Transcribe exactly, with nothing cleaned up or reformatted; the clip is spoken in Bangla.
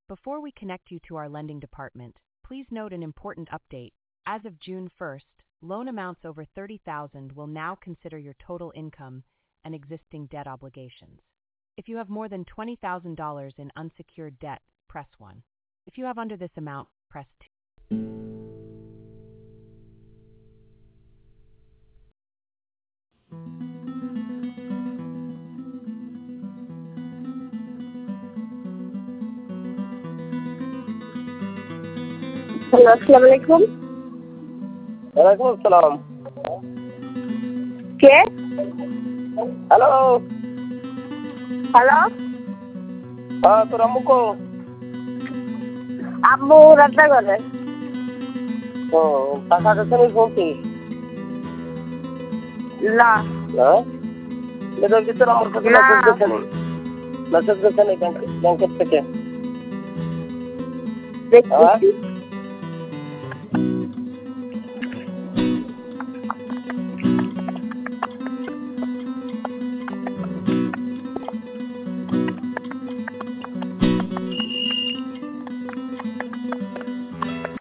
Before we connect you to our lending department, please note an important update. As of June first, loan amounts over thirty thousand dollars will now consider your total income and existing debt obligations. If you have more than twenty thousand dollars in unsecured debt, press one. If you have under this amount, press two. Hello, আসসালামু আলাইকুম। ওয়ালাইকুম আসসালাম। কে? হ্যালো। হ্যালো। হ্যাঁ, তোর আম্মু কো? আম্মু রান্না করে। ও, টাকা কাছে শুনছি। না। হ্যাঁ? এটা কি তোর আমার কাছে মেসেজ গেছে নি? মেসেজ গেছে নি ব্যাংকের থেকে? দেখতেছি।